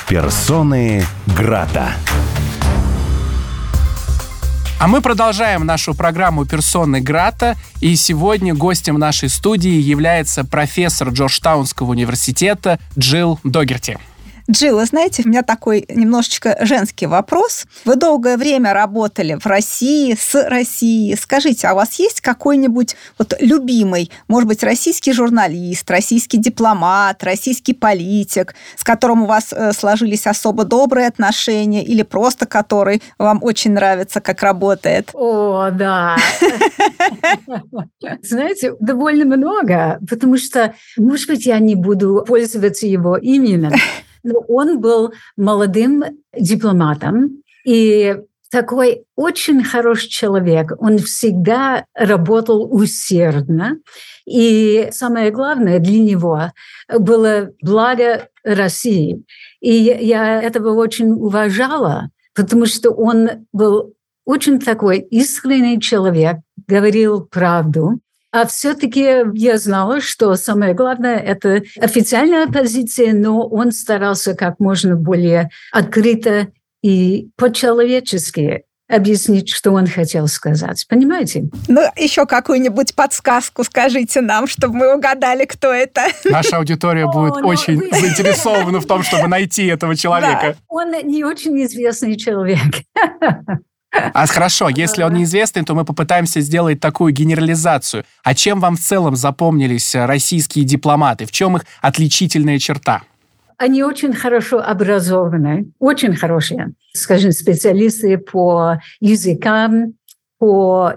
Персоны Грата. А мы продолжаем нашу программу «Персоны Грата», и сегодня гостем нашей студии является профессор Джорджтаунского университета Джилл Догерти. Джилл, вы знаете, у меня такой немножечко женский вопрос. Вы долгое время работали в России, с Россией. Скажите, а у вас есть какой-нибудь любимый, может быть, российский журналист, российский дипломат, российский политик, с которым у вас сложились особо добрые отношения, или просто который вам очень нравится, как работает? О, да. Знаете, довольно много, потому что, может быть, я не буду пользоваться его именем, но он был молодым дипломатом и такой очень хороший человек. Он всегда работал усердно. И самое главное для него было благо России. И я этого очень уважала, потому что он был очень такой искренний человек, говорил правду. А все-таки я знала, что самое главное – это официальная позиция, но он старался как можно более открыто и по-человечески объяснить, что он хотел сказать. Понимаете? Ну, еще какую-нибудь подсказку скажите нам, чтобы мы угадали, кто это. Наша аудитория будет очень заинтересована в том, чтобы найти этого человека. Да, он не очень известный человек. Хорошо, если он неизвестный, то мы попытаемся сделать такую генерализацию. А чем вам в целом запомнились российские дипломаты? В чем их отличительная черта? Они очень хорошо образованы, очень хорошие, скажем, специалисты по языкам, по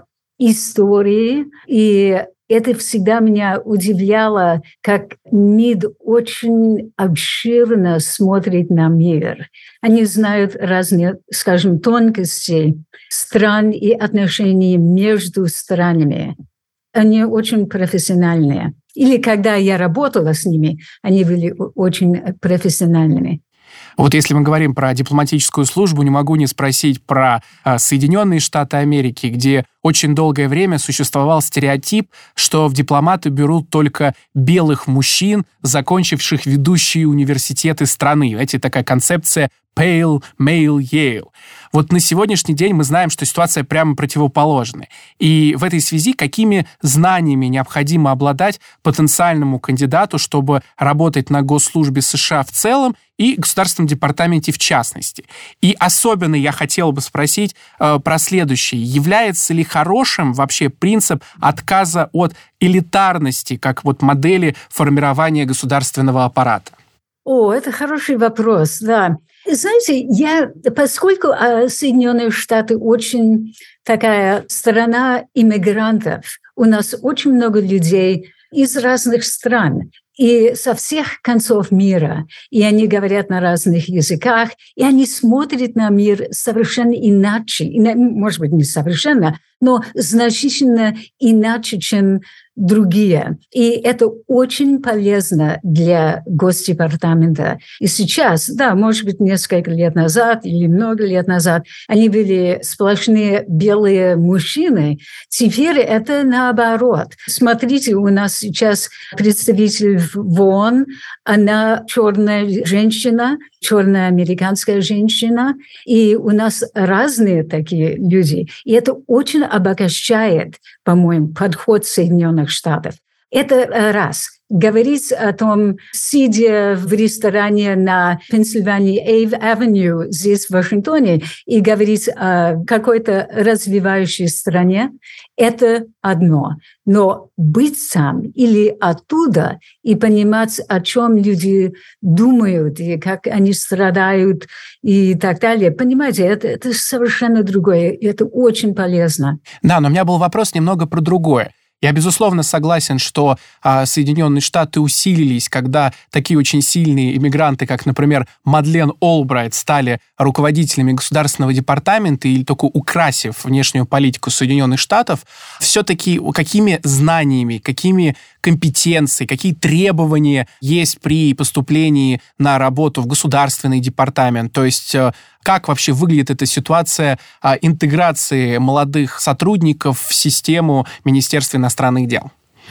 истории. И это всегда меня удивляло, как МИД очень обширно смотрит на мир. Они знают разные, скажем, тонкости стран и отношений между странами. Они очень профессиональные. Или когда я работала с ними, они были очень профессиональными. Вот если мы говорим про дипломатическую службу, не могу не спросить про Соединенные Штаты Америки, где очень долгое время существовал стереотип, что в дипломаты берут только белых мужчин, закончивших ведущие университеты страны. Знаете, такая концепция Pale Male Yale. Вот на сегодняшний день мы знаем, что ситуация прямо противоположная. И в этой связи какими знаниями необходимо обладать потенциальному кандидату, чтобы работать на госслужбе США в целом и Государственном департаменте в частности? И особенно я хотел бы спросить про следующее. Является ли хорошим вообще принцип отказа от элитарности, как модели формирования государственного аппарата? О, это хороший вопрос, да. Знаете, поскольку Соединенные Штаты очень такая страна иммигрантов, у нас очень много людей из разных стран и со всех концов мира, и они говорят на разных языках, и они смотрят на мир совершенно иначе, может быть, не совершенно, но значительно иначе, чем другие. И это очень полезно для Госдепартамента. И сейчас, да, может быть, несколько лет назад или много лет назад они были сплошные белые мужчины. Теперь это наоборот. Смотрите, у нас сейчас представитель в ООН, она черная женщина, черная американская женщина, и у нас разные такие люди. И это очень обогащает, по-моему, подход Соединенных Штатов. Это раз. Говорить о том, сидя в ресторане на Пенсильвании Авеню здесь, в Вашингтоне, и говорить о какой-то развивающей стране, это одно. Но быть там или оттуда и понимать, о чем люди думают, и как они страдают, и так далее, понимаете, это совершенно другое, и это очень полезно. Да, но у меня был вопрос немного про другое. Я, безусловно, согласен, что Соединенные Штаты усилились, когда такие очень сильные иммигранты, как, например, Мадлен Олбрайт, стали руководителями Государственного департамента или только украсив внешнюю политику Соединенных Штатов. Все-таки какими знаниями, какими компетенциями, какие требования есть при поступлении на работу в Государственный департамент? То есть как вообще выглядит эта ситуация интеграции молодых сотрудников в систему Министерства иностранных дел?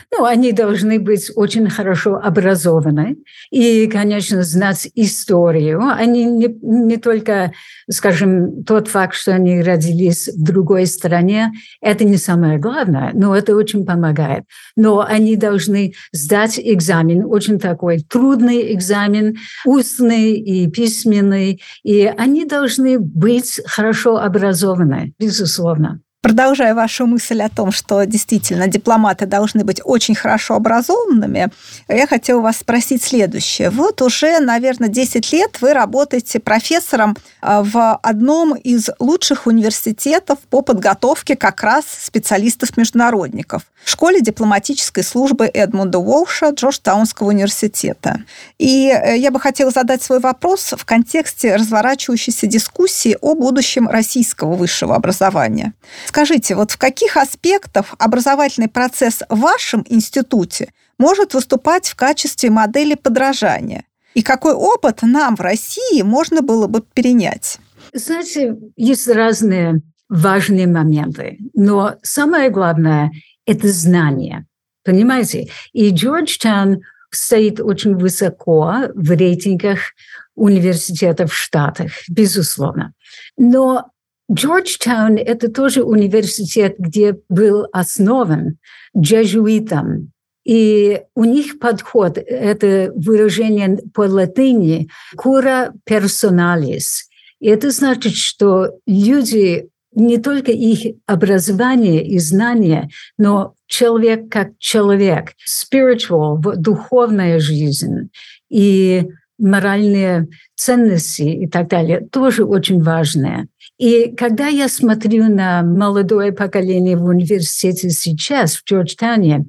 Они должны быть очень хорошо образованы и, конечно, знать историю. Они не только, скажем, тот факт, что они родились в другой стране, это не самое главное, но это очень помогает. Но они должны сдать экзамен, очень такой трудный экзамен, устный и письменный, и они должны быть хорошо образованы, безусловно. Продолжая вашу мысль о том, что действительно дипломаты должны быть очень хорошо образованными, я хотела вас спросить следующее. Вот уже, наверное, 10 лет вы работаете профессором в одном из лучших университетов по подготовке как раз специалистов-международников в школе дипломатической службы Эдмунда Уолша Джорджтаунского университета. И я бы хотела задать свой вопрос в контексте разворачивающейся дискуссии о будущем российского высшего образования. Скажите, вот в каких аспектах образовательный процесс в вашем институте может выступать в качестве модели подражания? И какой опыт нам в России можно было бы перенять? Знаете, есть разные важные моменты, но самое главное – это знание, понимаете? И Джорджтаун стоит очень высоко в рейтингах университетов в Штатах, безусловно. Но Джорджтаун – это тоже университет, где был основан джезуитом. И у них подход – это выражение по латыни «cura personalis». И это значит, что люди, не только их образование и знания, но человек как человек, spiritual, духовная жизнь и моральные ценности и так далее, тоже очень важные. И когда я смотрю на молодое поколение в университете сейчас, в Джорджтауне,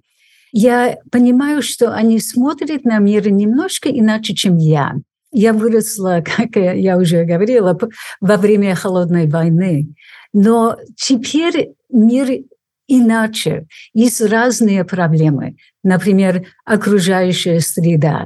я понимаю, что они смотрят на мир немножко иначе, чем я. Я выросла, как я уже говорила, во время Холодной войны. Но теперь мир иначе. Есть разные проблемы. Например, окружающая среда.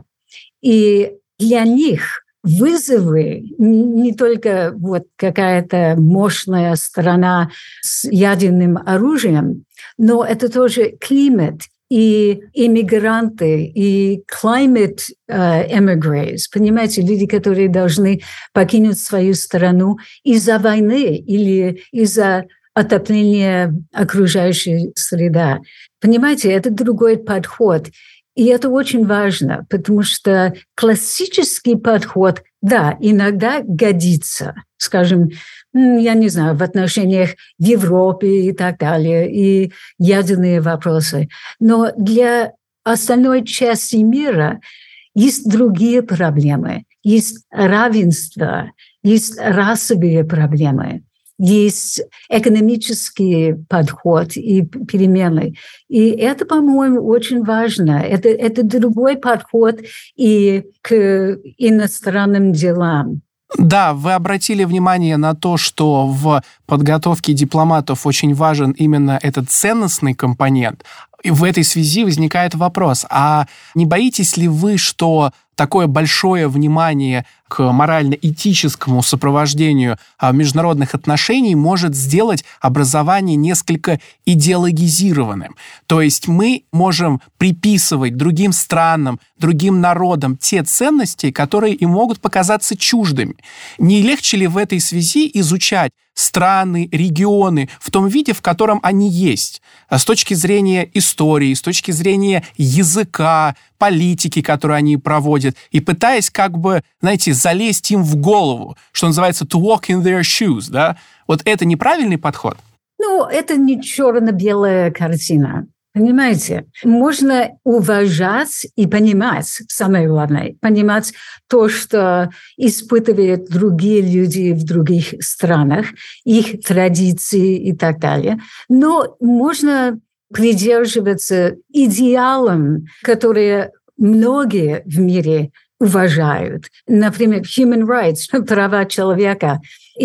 И для них вызовы не только вот какая-то мощная страна с ядерным оружием, но это тоже климат и иммигранты, и climate emigres, понимаете, люди, которые должны покинуть свою страну из-за войны или из-за отопления окружающей среды. Понимаете, это другой подход. И это очень важно, потому что классический подход, да, иногда годится, скажем, я не знаю, в отношениях в Европе и так далее, и ядерные вопросы. Но для остальной части мира есть другие проблемы, есть равенство, есть расовые проблемы. Есть экономический подход и перемены. И это, по-моему, очень важно. Это другой подход и к иностранным делам. Да, вы обратили внимание на то, что в подготовке дипломатов очень важен именно этот ценностный компонент. И в этой связи возникает вопрос, а не боитесь ли вы, что такое большое внимание к морально-этическому сопровождению международных отношений может сделать образование несколько идеологизированным? То есть мы можем приписывать другим странам, другим народам те ценности, которые им могут показаться чуждыми. Не легче ли в этой связи изучать страны, регионы в том виде, в котором они есть, с точки зрения истории, с точки зрения языка, политики, которую они проводят, и пытаясь как бы, знаете, залезть им в голову, что называется to walk in their shoes, да? Вот это неправильный подход? Это не черно-белая картина. Понимаете, можно уважать и понимать, самое главное, понимать то, что испытывают другие люди в других странах, их традиции и так далее. Но можно придерживаться идеалам, которые многие в мире уважают. Например, human rights, права человека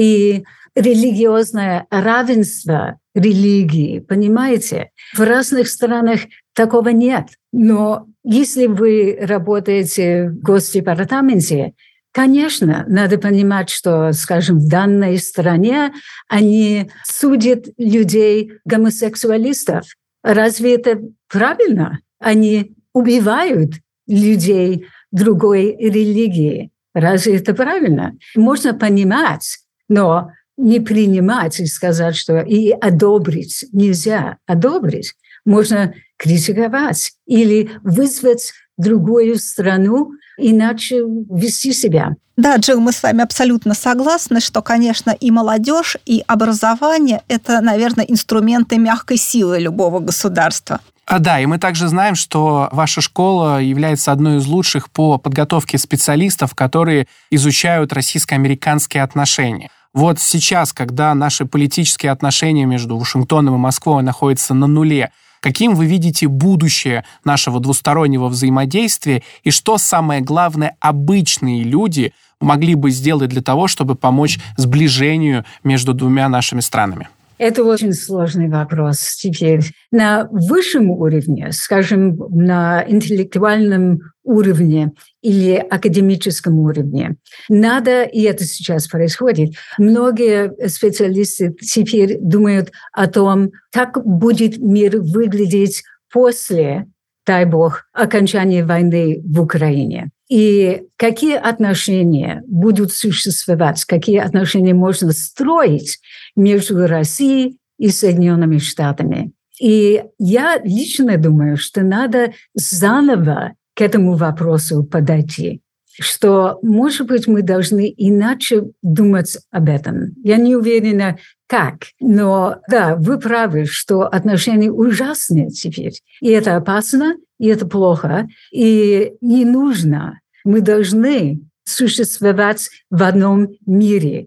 и религиозное равенство религии, понимаете? В разных странах такого нет. Но если вы работаете в Госдепартаменте, конечно, надо понимать, что, скажем, в данной стране они судят людей гомосексуалистов. Разве это правильно? они убивают людей другой религии. Разве это правильно? Можно понимать, но не принимать и сказать, что и одобрить нельзя. Одобрить можно критиковать или вызвать другую страну, иначе вести себя. Да, Джилл, мы с вами абсолютно согласны, что, конечно, и молодежь, и образование – это, наверное, инструменты мягкой силы любого государства. Да, и мы также знаем, что ваша школа является одной из лучших по подготовке специалистов, которые изучают российско-американские отношения. Вот сейчас, когда наши политические отношения между Вашингтоном и Москвой находятся на нуле, каким вы видите будущее нашего двустороннего взаимодействия и что самое главное обычные люди могли бы сделать для того, чтобы помочь сближению между двумя нашими странами? Это очень сложный вопрос теперь. На высшем уровне, скажем, на интеллектуальном уровне или академическом уровне, надо, и это сейчас происходит, многие специалисты теперь думают о том, как будет мир выглядеть после, дай бог, окончания войны в Украине. И какие отношения будут существовать, какие отношения можно строить между Россией и Соединенными Штатами. И я лично думаю, что надо заново к этому вопросу подойти, что, может быть, мы должны иначе думать об этом. Я не уверена, как, но да, вы правы, что отношения ужасные теперь. И это опасно, и это плохо, и не нужно. Мы должны существовать в одном мире.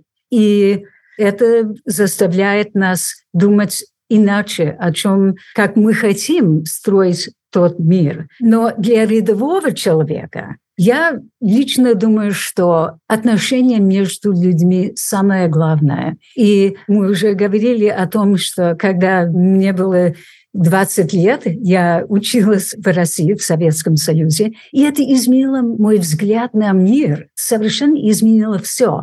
И это заставляет нас думать иначе о чем, как мы хотим строить тот мир. Но для рядового человека я лично думаю, что отношения между людьми самое главное. И мы уже говорили о том, что когда мне было 20 лет я училась в России, в Советском Союзе, и это изменило мой взгляд на мир, совершенно изменило все.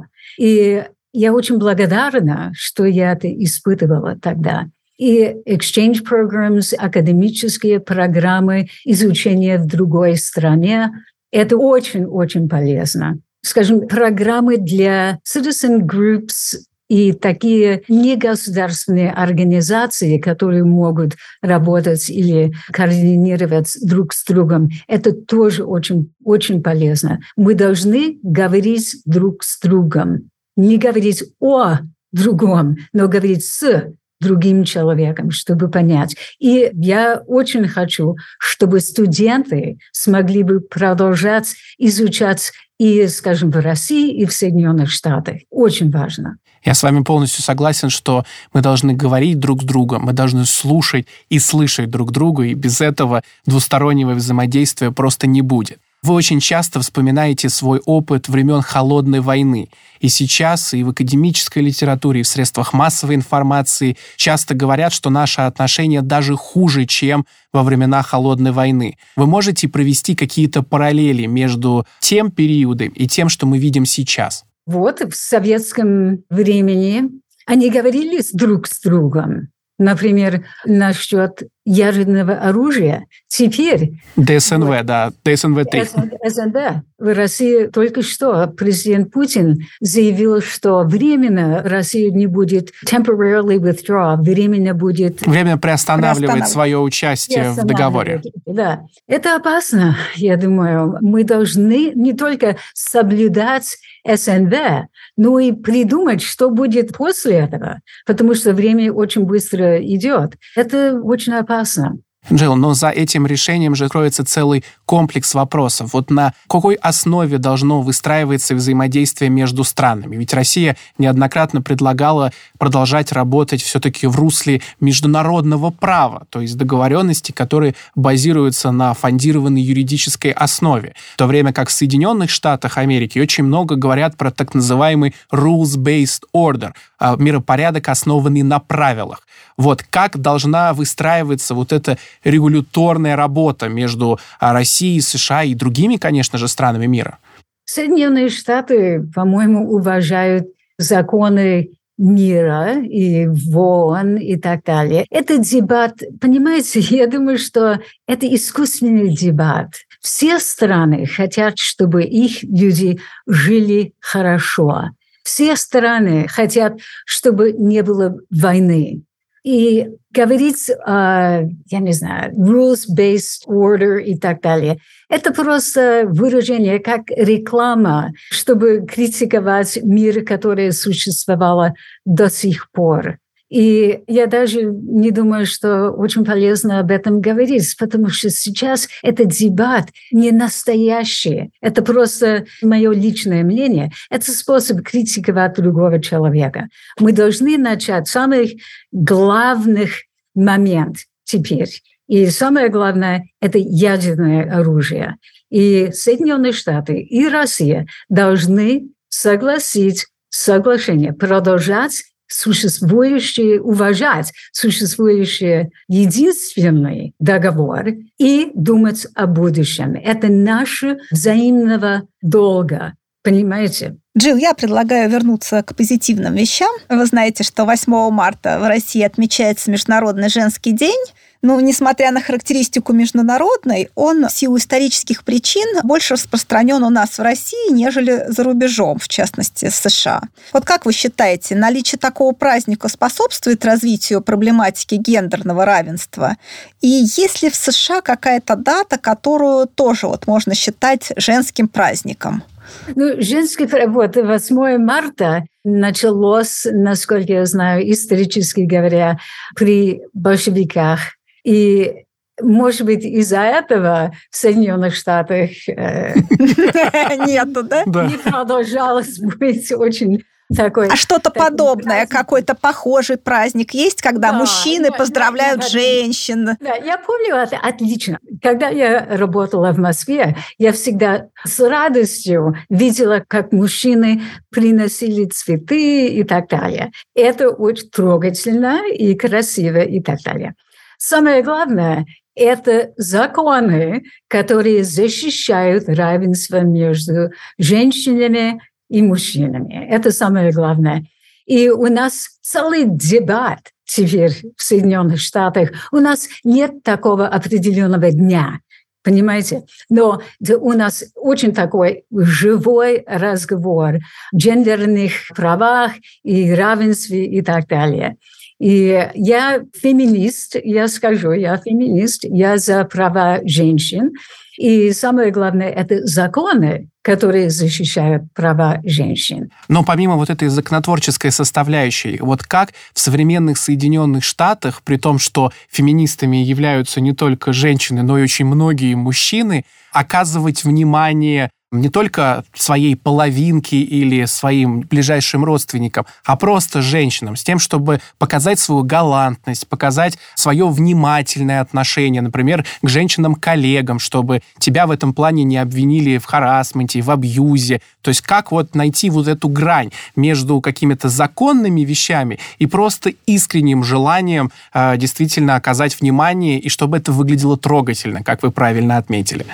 И я очень благодарна, что я это испытывала тогда. И exchange programs, академические программы, изучение в другой стране – это очень-очень полезно. Скажем, программы для citizen groups и такие негосударственные организации, которые могут работать или координировать друг с другом, это тоже очень полезно. Мы должны говорить друг с другом. Не говорить о другом, но говорить с другим человеком, чтобы понять. И я очень хочу, чтобы студенты смогли бы продолжать изучать и, скажем, в России, и в Соединенных Штатах. Очень важно. Я с вами полностью согласен, что мы должны говорить друг с другом, мы должны слушать и слышать друг друга, и без этого двустороннего взаимодействия просто не будет. Вы очень часто вспоминаете свой опыт времен Холодной войны. И сейчас и в академической литературе, и в средствах массовой информации часто говорят, что наши отношения даже хуже, чем во времена Холодной войны. Вы можете провести какие-то параллели между тем периодом и тем, что мы видим сейчас? Вот в советском времени они говорили друг с другом. Например, насчет ядерного оружия. Теперь... ДСНВ, да, ДСНВ-3. СНВ. В России только что президент Путин заявил, что временно Россия не будет temporarily withdraw, временно приостанавливать свое участие в договоре. Да. Это опасно, я думаю. Мы должны не только соблюдать СНВ, но и придумать, что будет после этого, потому что время очень быстро идет. Это очень опасно. Джилл, но за этим решением же кроется целый комплекс вопросов. Вот на какой основе должно выстраиваться взаимодействие между странами? Ведь Россия неоднократно предлагала продолжать работать все-таки в русле международного права, то есть договоренности, которые базируются на фондированной юридической основе. В то время как в Соединенных Штатах Америки очень много говорят про так называемый rules-based order, миропорядок, основанный на правилах. Вот как должна выстраиваться вот эта регуляторная работа между Россией, США и другими, конечно же, странами мира? Соединенные Штаты, по-моему, уважают законы мира и войн и так далее. Это дебат, понимаете, я думаю, что это искусственный дебат. Все страны хотят, чтобы их люди жили хорошо. Все страны хотят, чтобы не было войны. И говорить, я не знаю, rules-based order и так далее, это просто выражение, как реклама, чтобы критиковать мир, который существовал до сих пор. И я даже не думаю, что очень полезно об этом говорить, потому что сейчас этот дебат не настоящий. Это просто мое личное мнение. Это способ критиковать другого человека. Мы должны начать с самых главных моментов теперь. И самое главное – это ядерное оружие. И Соединенные Штаты и Россия должны согласить соглашение, продолжать уважать существующий единственный договор и думать о будущем. Это наше взаимного долга. Понимаете? Джилл, я предлагаю вернуться к позитивным вещам. Вы знаете, что 8 марта в России отмечается Международный женский день. Но, несмотря на характеристику международной, он в силу исторических причин больше распространен у нас в России, нежели за рубежом, в частности, в США. Вот как вы считаете, наличие такого праздника способствует развитию проблематики гендерного равенства? И есть ли в США какая-то дата, которую тоже можно считать женским праздником? Женский вот 8 марта началось, насколько я знаю, исторически говоря, при большевиках. И, может быть, из-за этого в Соединенных Штатах нету, да? Не продолжалось быть очень такой... А что-то подобное, какой-то похожий праздник есть, когда мужчины поздравляют женщин? Да, я помню это отлично. Когда я работала в Москве, я всегда с радостью видела, как мужчины приносили цветы и так далее. Это очень трогательно и красиво и так далее. Самое главное – это законы, которые защищают равенство между женщинами и мужчинами. Это самое главное. И у нас целый дебат теперь в Соединенных Штатах. У нас нет такого определенного дня, понимаете? Но у нас очень такой живой разговор о гендерных правах и равенстве и так далее. И я феминист, я феминист, я за права женщин. И самое главное – это законы, которые защищают права женщин. Но помимо вот этой законотворческой составляющей, вот как в современных Соединенных Штатах, при том, что феминистами являются не только женщины, но и очень многие мужчины, оказывать внимание не только своей половинке или своим ближайшим родственникам, а просто женщинам, с тем, чтобы показать свою галантность, показать свое внимательное отношение, например, к женщинам-коллегам, чтобы тебя в этом плане не обвинили в харассменте, в абьюзе. То есть как найти эту грань между какими-то законными вещами и просто искренним желанием действительно оказать внимание, и чтобы это выглядело трогательно, как вы правильно отметили.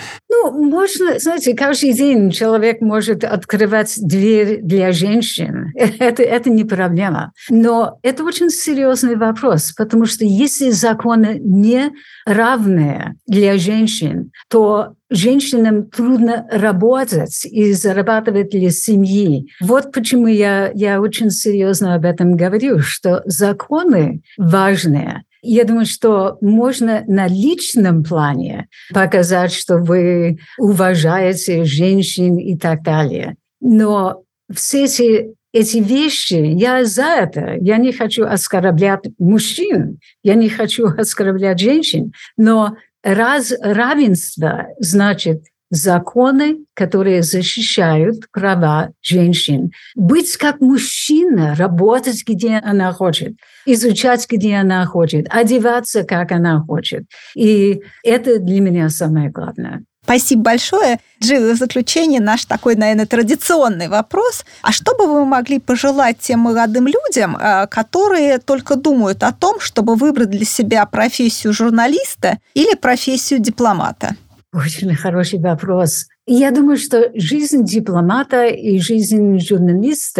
Можно, знаете, каждый день человек может открывать дверь для женщин. Это не проблема. Но это очень серьезный вопрос, потому что если законы не равные для женщин, то женщинам трудно работать и зарабатывать для семьи. Вот почему я очень серьезно об этом говорю, что законы важные. Я думаю, что можно на личном плане показать, что вы уважаете женщин и так далее. Но все эти вещи, я за это. Я не хочу оскорблять мужчин, я не хочу оскорблять женщин. Но равенство значит законы, которые защищают права женщин. Быть как мужчина, работать, где она хочет, изучать, где она хочет, одеваться, как она хочет. И это для меня самое главное. Спасибо большое. Джилл, в заключение наш такой, наверное, традиционный вопрос. А что бы вы могли пожелать тем молодым людям, которые только думают о том, чтобы выбрать для себя профессию журналиста или профессию дипломата? Очень хороший вопрос. Я думаю, что жизнь дипломата и жизнь журналиста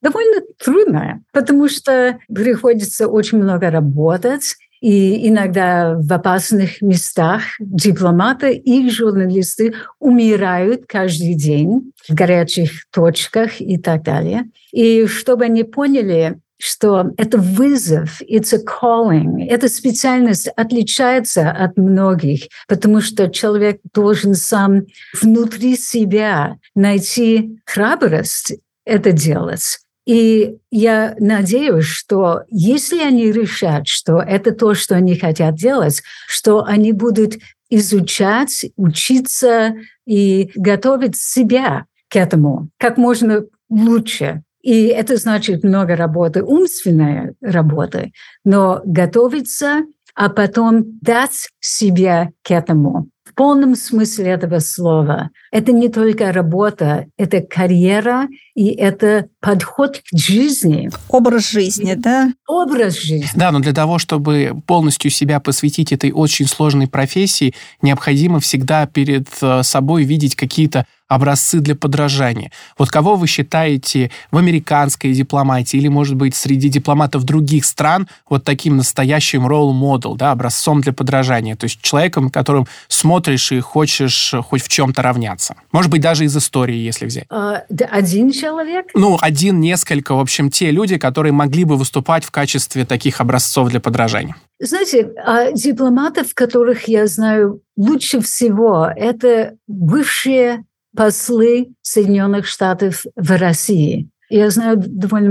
довольно трудно, потому что приходится очень много работать, и иногда в опасных местах дипломаты и журналисты умирают каждый день в горячих точках и так далее. И чтобы они поняли, что это вызов, it's a calling, эта специальность отличается от многих, потому что человек должен сам внутри себя найти храбрость это делать. И я надеюсь, что если они решат, что это то, что они хотят делать, что они будут изучать, учиться и готовить себя к этому как можно лучше. И это значит много работы, умственной работы, но готовиться, а потом дать себя к этому. В полном смысле этого слова. Это не только работа, это карьера, и это подход к жизни. Образ жизни, да? Образ жизни. Да, но для того, чтобы полностью себя посвятить этой очень сложной профессии, необходимо всегда перед собой видеть какие-то образцы для подражания. Вот кого вы считаете в американской дипломатии или, может быть, среди дипломатов других стран вот таким настоящим role-model, да, образцом для подражания? То есть человеком, которым смотришь и хочешь хоть в чем-то равняться. Может быть, даже из истории, если взять. Один человек? Один, несколько. В общем, те люди, которые могли бы выступать в качестве таких образцов для подражания. Знаете, дипломатов, которых я знаю лучше всего, это бывшие послы Соединенных Штатов в России. Я знаю довольно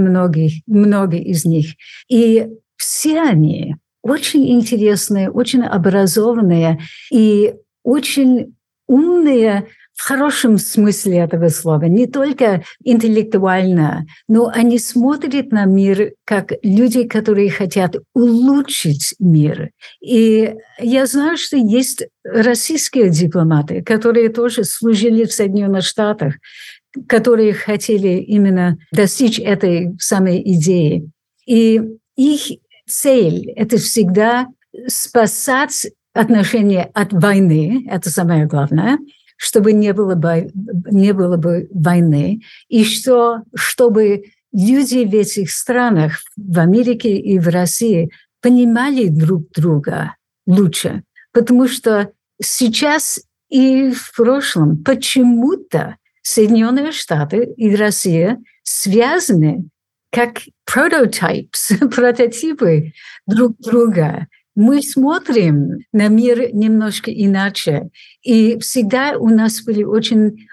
много из них. И все они очень интересные, очень образованные и очень умные в хорошем смысле этого слова. Не только интеллектуально, но они смотрят на мир как люди, которые хотят улучшить мир. И я знаю, что есть российские дипломаты, которые тоже служили в Соединенных Штатах, которые хотели именно достичь этой самой идеи. И их цель – это всегда спасать отношения от войны, это самое главное, чтобы не было бы войны, и чтобы люди в этих странах, в Америке и в России, понимали друг друга лучше. Потому что сейчас и в прошлом почему-то Соединенные Штаты и Россия связаны как прототипы друг друга. Мы смотрим на мир немножко иначе. И всегда у нас были очень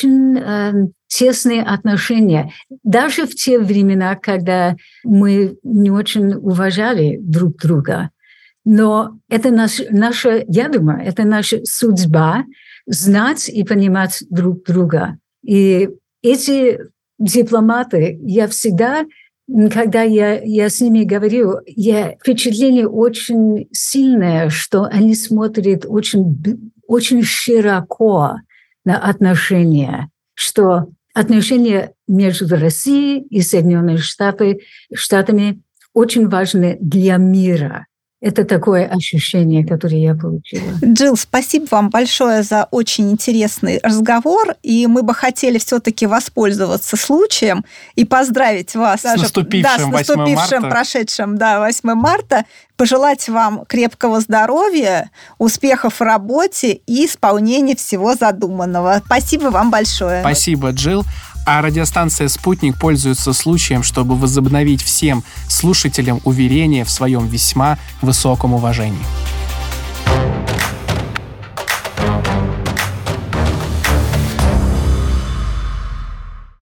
тесные отношения. Даже в те времена, когда мы не очень уважали друг друга. Но это я думаю, это наша судьба знать и понимать друг друга. И эти дипломаты, я всегда... Когда я с ними говорю, впечатление очень сильное, что они смотрят очень широко на отношения, что отношения между Россией и Соединенными Штатами очень важны для мира. Это такое ощущение, которое я получила. Джилл, спасибо вам большое за очень интересный разговор. И мы бы хотели все-таки воспользоваться случаем и поздравить вас с наступившим прошедшим 8 марта. Пожелать вам крепкого здоровья, успехов в работе и исполнения всего задуманного. Спасибо вам большое. Спасибо, Джилл. А радиостанция «Спутник» пользуется случаем, чтобы возобновить всем слушателям уверение в своем весьма высоком уважении.